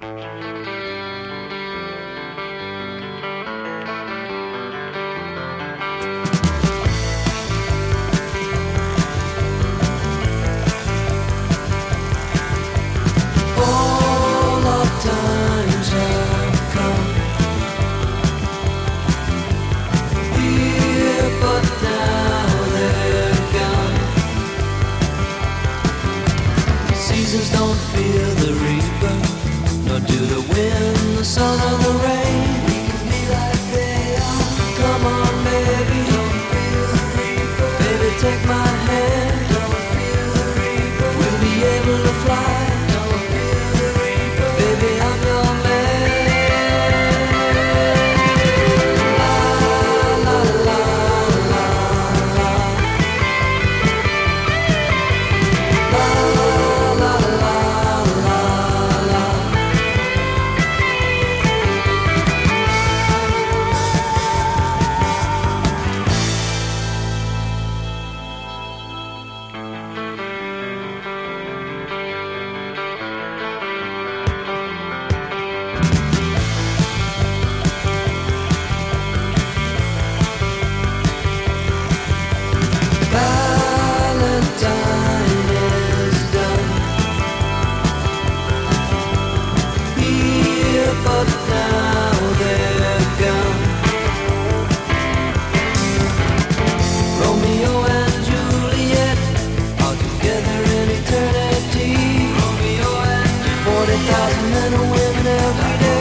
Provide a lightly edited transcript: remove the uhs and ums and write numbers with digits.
All our times have come here, but now they're gone. Seasons don't fear the reaper, nor do the wind, the sun, or the rain. We can be like they are. Come on, baby, don't feel the reaper. Baby, take my hand, don't feel the reaper. We'll be able to fly. Don't feel the reaper. Baby, I'm your man. La la la la la. La la la la la. Valentine is done here, but now they're gone. Romeo and Juliet are together in eternity. Romeo and 40,000 men and women every day.